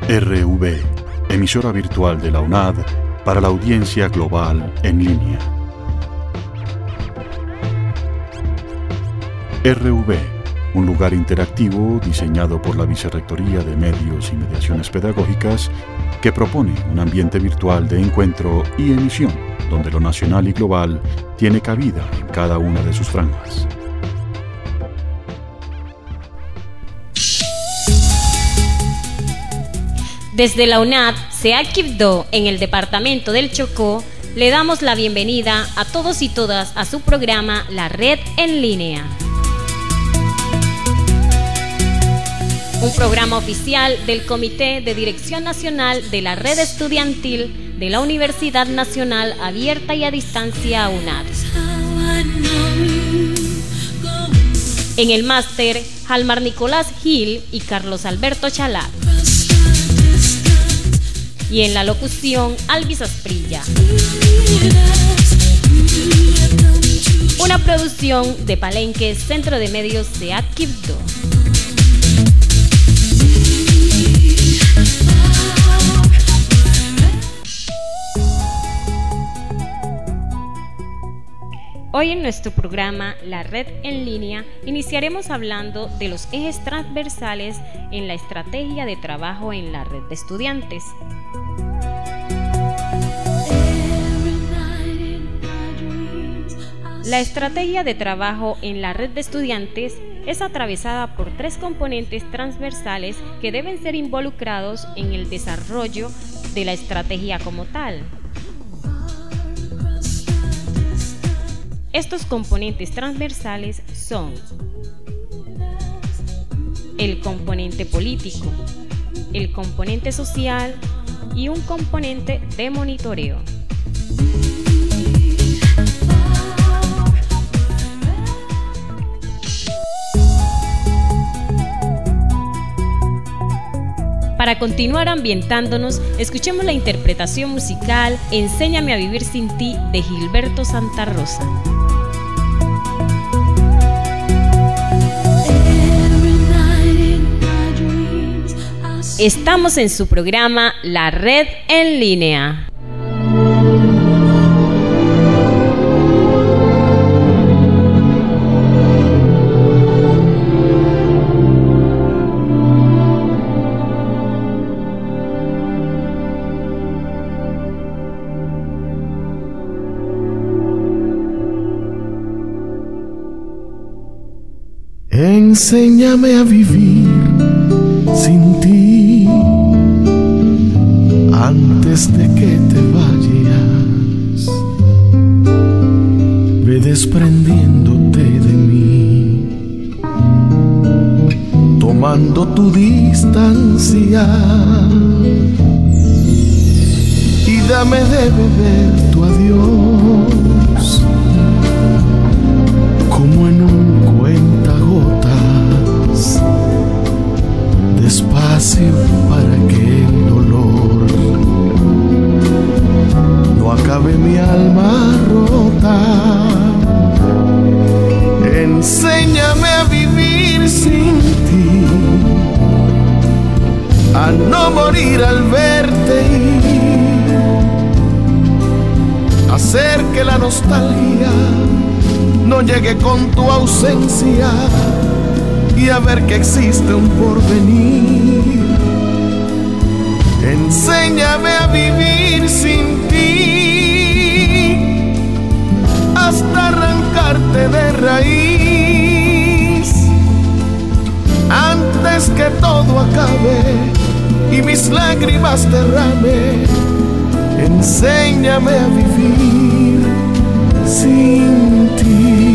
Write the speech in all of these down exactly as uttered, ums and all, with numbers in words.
R V, emisora virtual de la UNAD para la audiencia global en línea. R V, un lugar interactivo diseñado por la Vicerrectoría de Medios y Mediaciones Pedagógicas que propone un ambiente virtual de encuentro y emisión donde lo nacional y global tiene cabida en cada una de sus franjas. Desde la UNAD, SEAD Quibdó, en el departamento del Chocó, le damos la bienvenida a todos y todas a su programa La Red en Línea. Un programa oficial del Comité de Dirección Nacional de la Red Estudiantil de la Universidad Nacional Abierta y a Distancia UNAD. En el máster, Jalmar Nicolás Gil y Carlos Alberto Chalá. Y en la locución, Alvis Asprilla. Una producción de Palenque, Centro de Medios SEAD Quibdó. Hoy en nuestro programa La Red en Línea iniciaremos hablando de los ejes transversales en la estrategia de trabajo en la red de estudiantes. La estrategia de trabajo en la red de estudiantes es atravesada por tres componentes transversales que deben ser involucrados en el desarrollo de la estrategia como tal. Estos componentes transversales son el componente político, el componente social y un componente de monitoreo. Para continuar ambientándonos, escuchemos la interpretación musical Enséñame a vivir sin ti de Gilberto Santa Rosa. Estamos en su programa La Red en Línea. Enséñame a vivir sin ti antes de que te vayas. Ve desprendiéndote de mí, tomando tu distancia, y dame de beber tu adiós como en un cuentagotas, despacio para que el dolor no acabe mi alma rota. Enséñame a vivir sin ti, a no morir al verte ir, hacer que la nostalgia no llegue con tu ausencia, y a ver que existe un porvenir. Enséñame a vivir sin ti hasta arrancarte de raíz, antes que todo acabe y mis lágrimas derrame. Enséñame a vivir sin ti.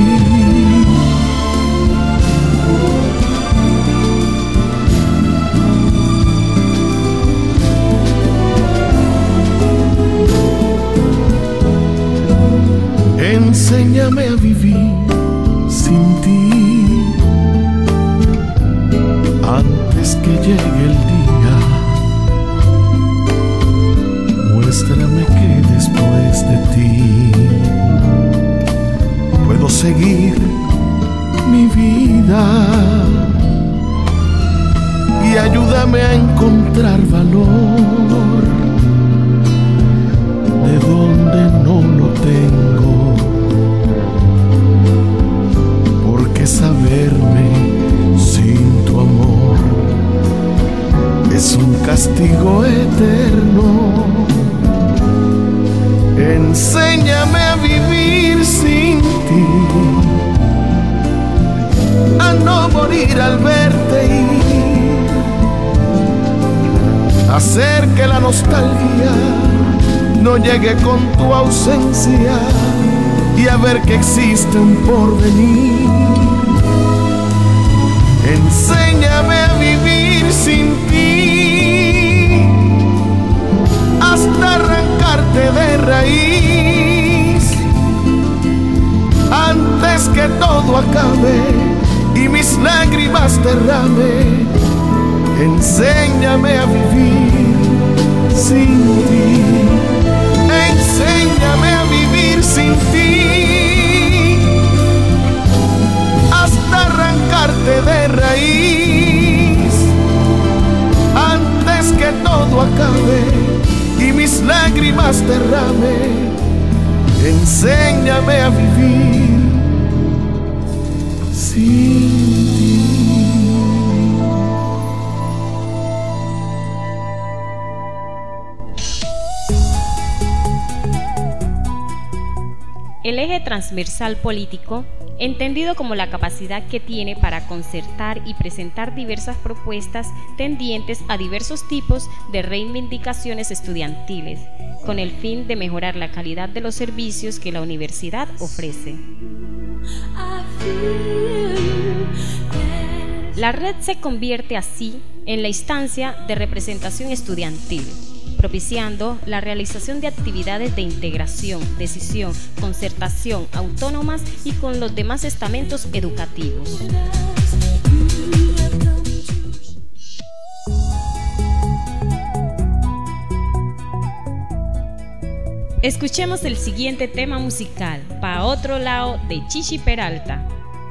Enséñame a vivir sin ti antes que llegue el día. Muéstrame que después de ti puedo seguir mi vida y ayudar ayúdame a encontrar valor de donde no lo tengo, porque saberme sin tu amor es un castigo eterno. Enséñame a vivir sin ti, a no morir al verte ir, hacer que la nostalgia no llegue con tu ausencia y a ver que existe un porvenir. Enséñame a vivir sin ti hasta arrancarte de raíz, antes que todo acabe y mis lágrimas derrame. Enséñame a vivir sin ti, enséñame a vivir sin ti hasta arrancarte de raíz, antes que todo acabe y mis lágrimas derrame. Enséñame a vivir sin ti. El eje transversal político, entendido como la capacidad que tiene para concertar y presentar diversas propuestas tendientes a diversos tipos de reivindicaciones estudiantiles, con el fin de mejorar la calidad de los servicios que la universidad ofrece. La red se convierte así en la instancia de representación estudiantil, propiciando la realización de actividades de integración, decisión, concertación autónomas y con los demás estamentos educativos. Escuchemos el siguiente tema musical, Pa' Otro Lado, de Chichi Peralta.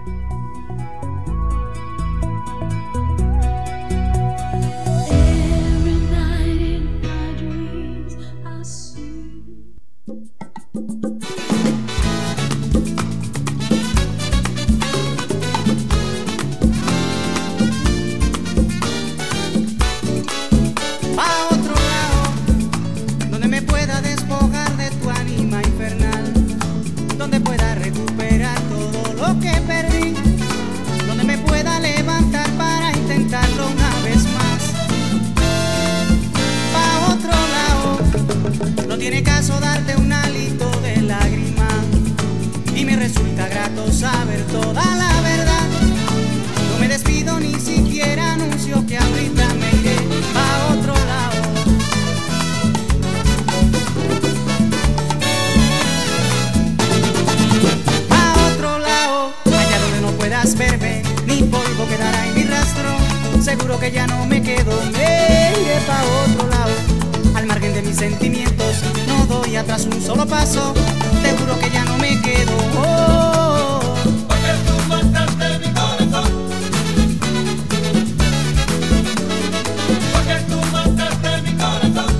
Seguro que ya no me quedo, me iré pa' otro lado. Al margen de mis sentimientos, no doy atrás un solo paso. Te juro que ya no me quedo. Oh, porque tú mataste mi corazón. Porque tú mataste mi corazón.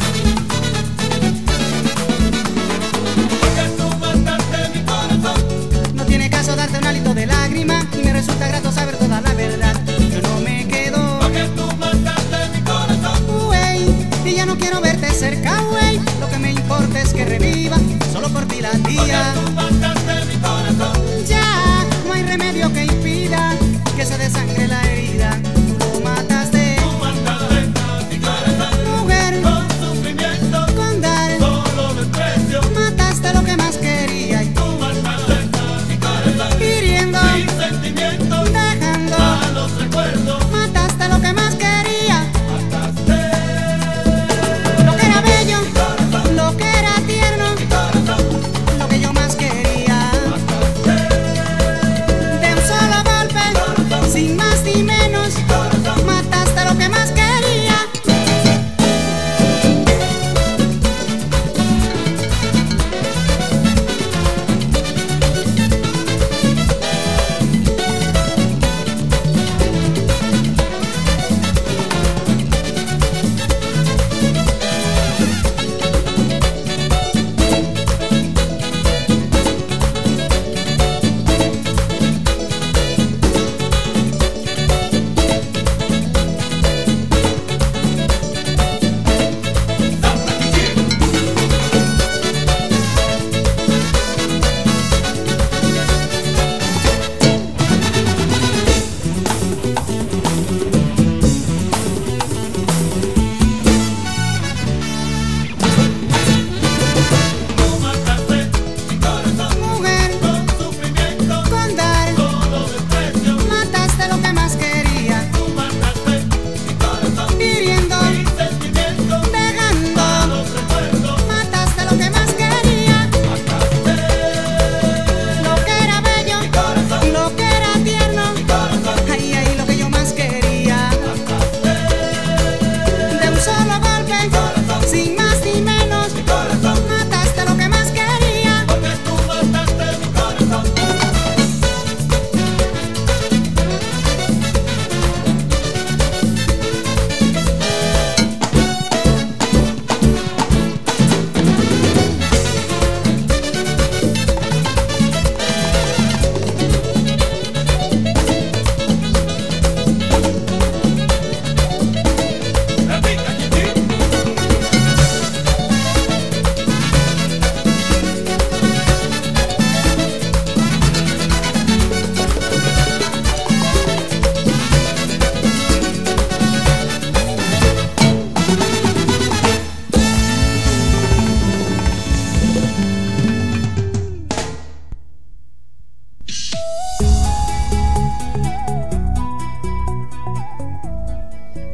Porque tú mataste mi corazón. No tiene caso darte un hálito de lágrima y me resulta grato saber toda la verdad. Yo no me quedo, porque tú mataste mi corazón. Wey, y ya no quiero verte cerca, wey. Lo que me importa es que reviva solo por ti la día. Porque tú mataste mi corazón.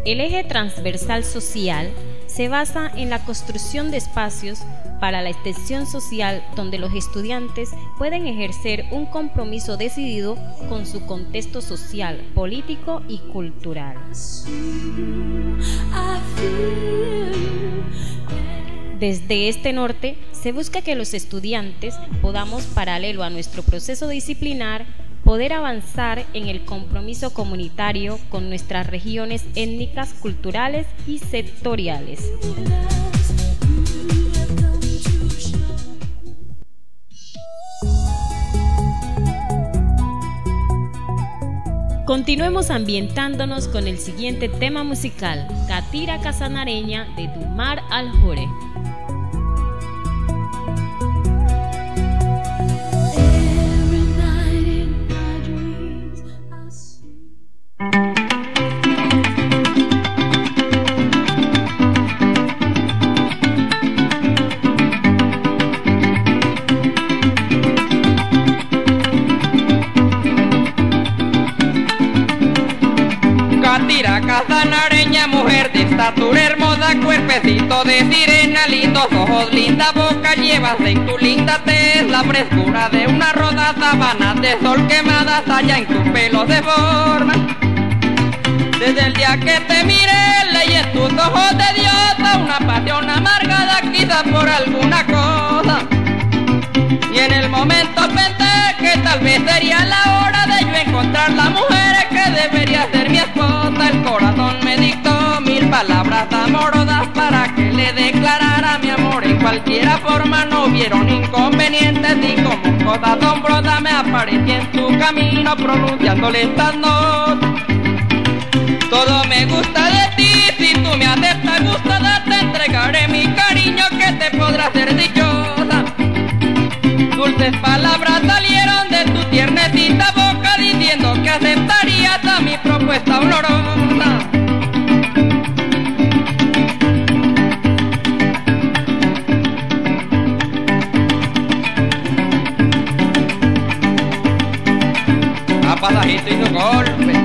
El eje transversal social se basa en la construcción de espacios para la extensión social donde los estudiantes pueden ejercer un compromiso decidido con su contexto social, político y cultural. Desde este norte se busca que los estudiantes podamos, paralelo a nuestro proceso disciplinar, poder avanzar en el compromiso comunitario con nuestras regiones étnicas, culturales y sectoriales. Continuemos ambientándonos con el siguiente tema musical, Catira Casanareña de Dumar Aljure. Catira Casanareña, mujer de estatura hermosa, cuerpecito de sirena, lindos ojos, linda boca, llevas en tu linda tez la frescura de una rosa, sabanas de sol quemadas allá en tu pelo se forman. Desde el día que te miré, leí en tus ojos de diosa una pasión amargada, quizás por alguna cosa. Y en el momento pensé que tal vez sería la hora de yo encontrar la mujer que debería ser mi esposa. El corazón me dictó mil palabras amorosas para que le declarara mi amor en cualquiera forma. No hubieron inconvenientes y como cosa asombrosa me aparecí en tu camino pronunciándole estas notas. Todo me gusta de ti, si tú me aceptas gustada te entregaré mi cariño que te podrá hacer dichosa. Dulces palabras salieron de tu tiernecita boca diciendo que aceptarías a mi propuesta olorosa. A pasajito y su golpe.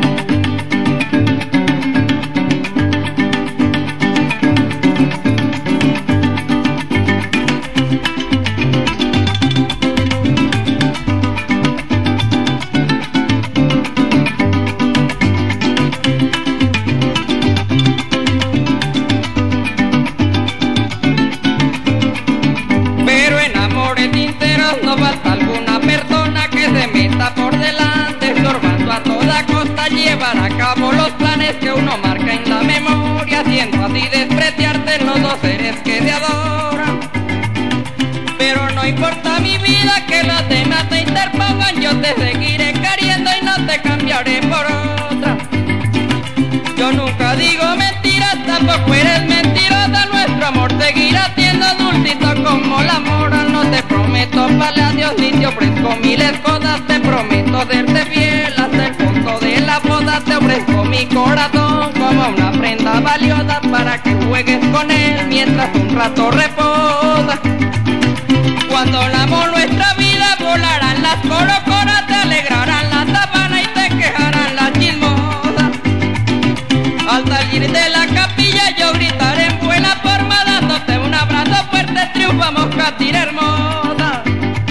Llevar a cabo los planes que uno marca en la memoria, haciendo así despreciarte los dos seres que te adoran. Pero no importa mi vida que los demás te interpongan, yo te seguiré queriendo y no te cambiaré por otra. Yo nunca digo mentiras, tampoco eres mentirosa, nuestro amor seguirá siendo dulcito como la mora. No te prometo palacios ni te ofrezco miles cosas, te prometo serte fiel hasta el fondo de la boda. Te ofrezco mi corazón como una prenda valiosa para que juegues con él mientras un rato reposa. Cuando la amor nuestra vida volarán las corocoras, te alegrarán la sabana y te quejarán las chismosas. Al salir de la capilla yo gritaré en buena forma, dándote un abrazo fuerte, triunfamos Catira hermosa.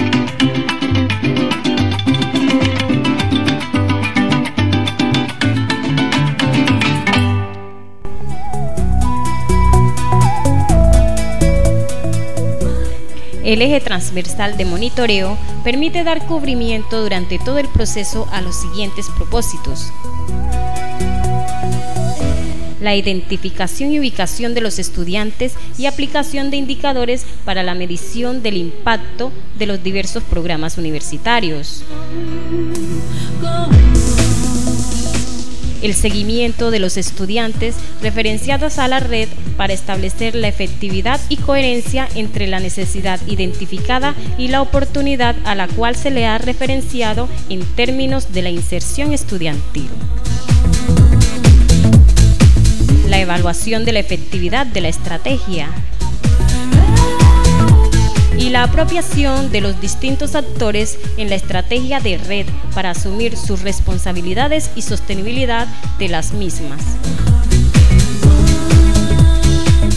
El eje transversal de monitoreo permite dar cubrimiento durante todo el proceso a los siguientes propósitos: la identificación y ubicación de los estudiantes y aplicación de indicadores para la medición del impacto de los diversos programas universitarios, el seguimiento de los estudiantes referenciados a la red para establecer la efectividad y coherencia entre la necesidad identificada y la oportunidad a la cual se le ha referenciado en términos de la inserción estudiantil, la evaluación de la efectividad de la estrategia y la apropiación de los distintos actores en la estrategia de red para asumir sus responsabilidades y sostenibilidad de las mismas.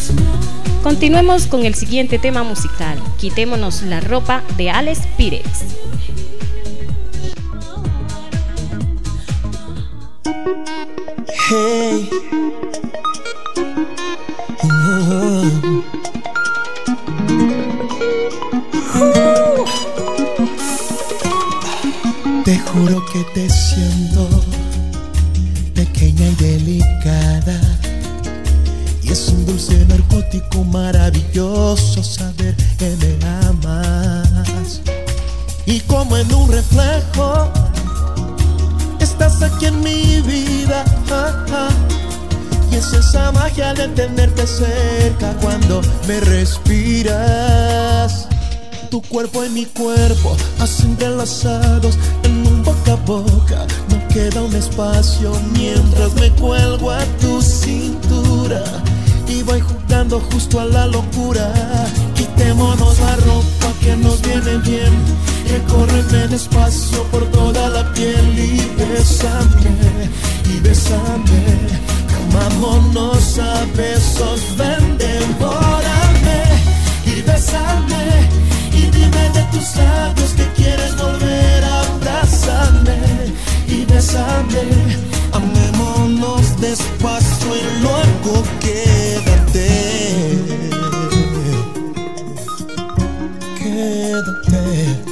Continuemos con el siguiente tema musical, Quitémonos la ropa, de Alex Pires. Hey. Uh-huh. Uh. Te juro que te siento pequeña y delicada, y es un dulce narcótico maravilloso saber que me amas. Y como en un reflejo estás aquí en mi vida, ah, ah. Y es esa magia de tenerte cerca cuando me respiras. Tu cuerpo y mi cuerpo, así entrelazados en un boca a boca. No queda un espacio mientras me cuelgo a tu cintura y voy jugando justo a la locura. Quitémonos la ropa que nos viene bien, recórreme despacio por toda la piel y bésame, y bésame. Comámonos a besos, ven, devórame y bésame. Y dime de tus labios que quieres volver a abrazarme y bésame. Amémonos despacio y luego quédate. Quédate.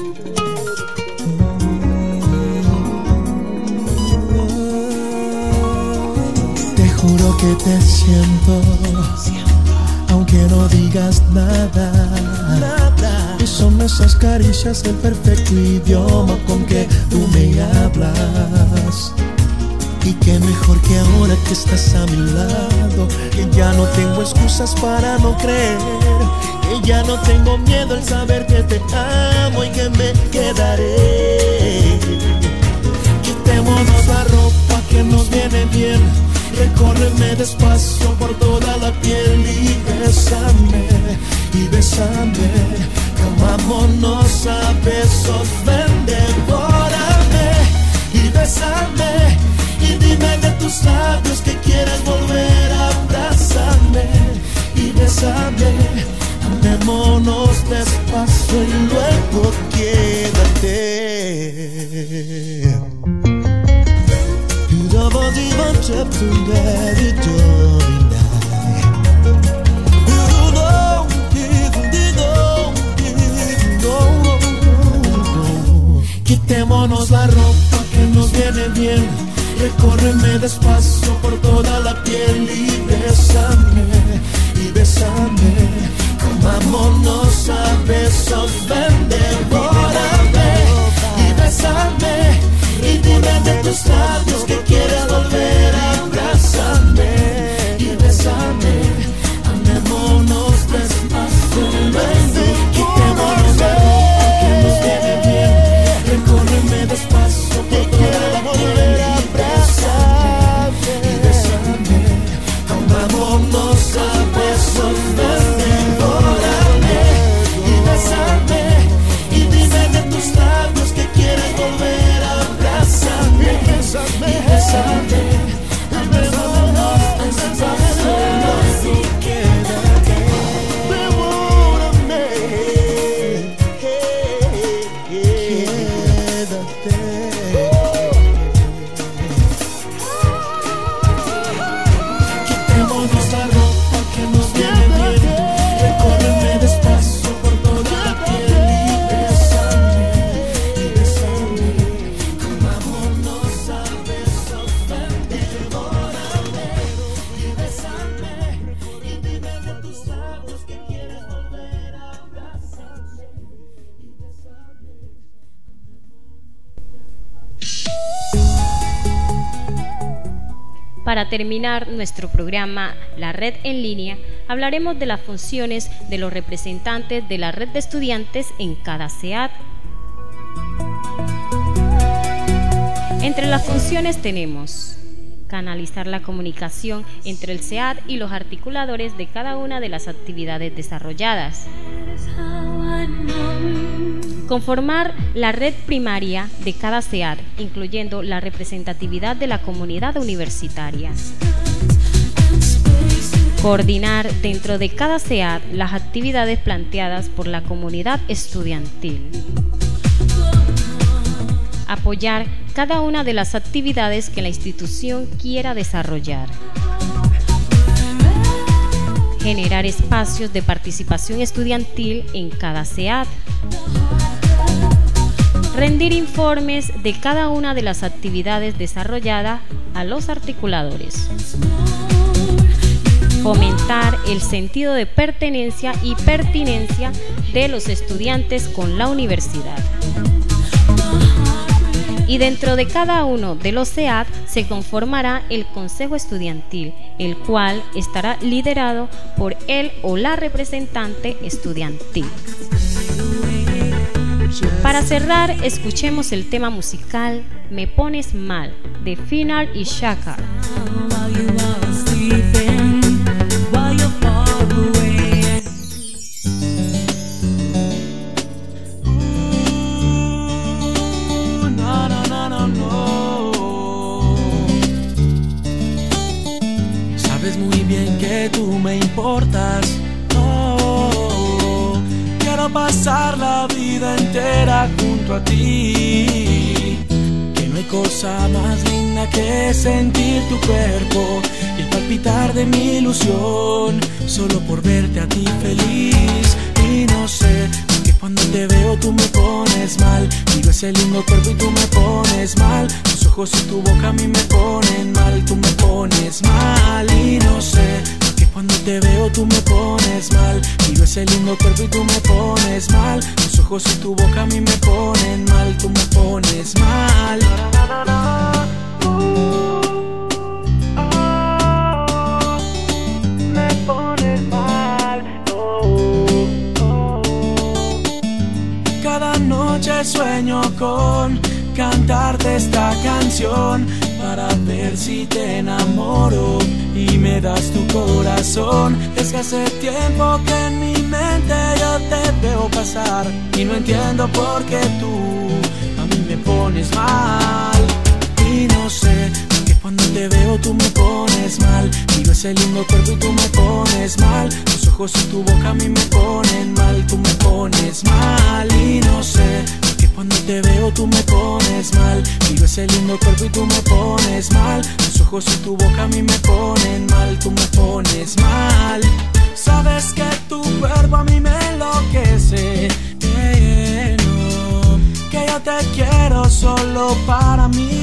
Te juro que te siento, aunque no digas nada, nada. Y son esas caricias el perfecto idioma con que tú me hablas. Y qué mejor que ahora que estás a mi lado, que ya no tengo excusas para no creer, que ya no tengo miedo al saber que te amo y que me quedaré. Quitémonos la ropa que nos viene bien, recórreme despacio por toda la piel y bésame, y bésame. Comámonos a besos, ven, devórame y bésame. Y dime de tus labios que quieres volver a abrazarme y bésame. Amémonos despacio y luego quédate. Quitémonos la ropa que nos viene bien, recórreme despacio por toda la piel y bésame, y bésame. Comámonos a besos, ven, devórame y bésame. Y dime de tus labios que quieres volver a abrazarme y bésame. Amémonos despacio, ven, quitémonos la ropa que nos viene bien, recórreme despacio por toda la piel y bésame, y bésame. Comámonos a besos, ven, devórame y bésame. Y dime de tus labios que quieres volver a abrazarme y bésame. Amémonos despacio y quédate. Devórame, quédate. Quitémonos la ropa que nos viene bien, recórreme despacio por toda la piel y bésame, y bésame. Comámonos a besos, ven, devórame y bésame. Y dime de tus labios que quieres volver a abrazarme y bésame. Para terminar nuestro programa La Red en Línea, hablaremos de las funciones de los representantes de la red de estudiantes en cada C E A D. Entre las funciones tenemos canalizar la comunicación entre el C E A D y los articuladores de cada una de las actividades desarrolladas, conformar la red primaria de cada C E A D, incluyendo la representatividad de la comunidad universitaria, Coordinar dentro de cada C E A D las actividades planteadas por la comunidad estudiantil. Apoyar cada una de las actividades que la institución quiera desarrollar. Generar espacios de participación estudiantil en cada C E A D. Rendir informes de cada una de las actividades desarrolladas a los articuladores. Fomentar el sentido de pertenencia y pertinencia de los estudiantes con la universidad. Y dentro de cada uno de los C E A D se conformará el Consejo Estudiantil, el cual estará liderado por él o la representante estudiantil. Para cerrar, escuchemos el tema musical Me Pones Mal, de Final y Shaka. Sabes muy bien que tú me importas. Oh, quiero pasar la vida entera junto a ti. Que no hay cosa más linda que sentir tu cuerpo y el palpitar de mi ilusión, solo por verte a ti feliz. Y no sé, que cuando te veo tú me pones mal. Miro ese lindo cuerpo y tú me pones mal. Tus ojos y tu boca a mí me ponen mal. Tú me pones mal. Y no sé, que cuando te veo tú me pones mal. Miro ese lindo cuerpo y tú me pones mal. Tus ojos y tu boca a mí me ponen mal. Tú me pones mal. Cada noche sueño con cantarte esta canción para ver si te enamoro y me das tu corazón. Es que hace tiempo que en mi mente yo te veo pasar y no entiendo por qué tú a mí me pones mal. Y no sé, que cuando te veo tú me pones mal. Miro ese lindo cuerpo y tú me pones mal. Tus ojos y tu boca a mí me ponen mal. Tú me pones mal. Y no sé, que cuando te veo tú me pones mal. Miro ese lindo cuerpo y tú me pones mal. Tus ojos y tu boca a mí me ponen mal. Tú me pones mal. Sabes que tu cuerpo a mí me enloquece. Yeah, yeah, no, que yo te quiero solo para mí.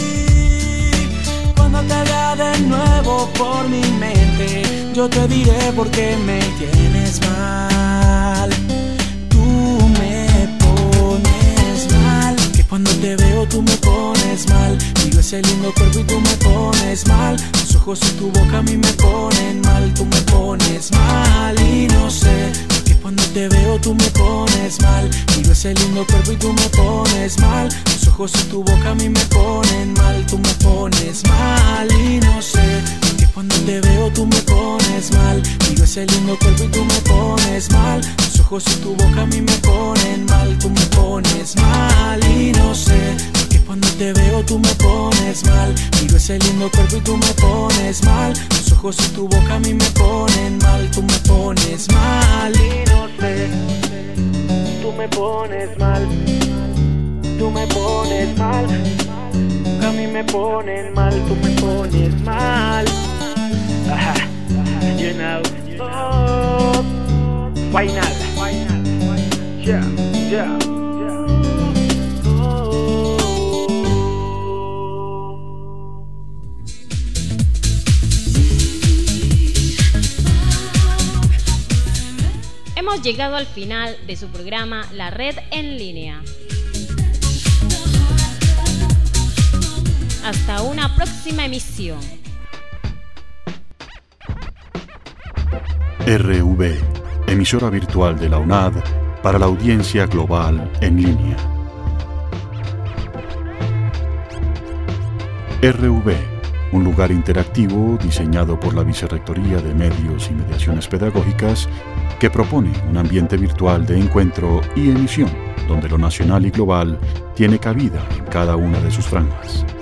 Cuando te vea de nuevo por mi mente, yo te diré por qué me tienes mal. Tú me pones mal. Que cuando te veo tú me pones mal. Miro ese lindo cuerpo y tú me pones mal. Tus ojos y tu boca a mí me ponen mal. Tú me pones mal. Y no sé, que cuando te veo tú me pones mal. Miro ese lindo cuerpo y tú me pones mal. Tus ojos y tu boca a mí me ponen mal. Tú me pones mal. Y no sé, que cuando te veo tú me pones mal. Miro ese lindo cuerpo y tú me pones mal. Tus ojos y tu boca a mí me ponen mal. Tú me pones mal. Y no sé, que cuando te veo tú me pones mal. Miro ese lindo cuerpo y tú me pones mal. Tus ojos y tu boca a mí me ponen mal. Tú me pones mal. Y no sé, tú me pones mal. Tú me pones mal. A mí me ponen mal. Tú me pones mal. Ajá, you know. Oh, why not? Yeah, yeah. Hemos llegado al final de su programa La Red en Línea. Hasta una próxima emisión. R V, emisora virtual de la U N A D para la audiencia global en línea. R V, un lugar interactivo diseñado por la Vicerrectoría de Medios y Mediaciones Pedagógicas que propone un ambiente virtual de encuentro y emisión donde lo nacional y global tiene cabida en cada una de sus franjas.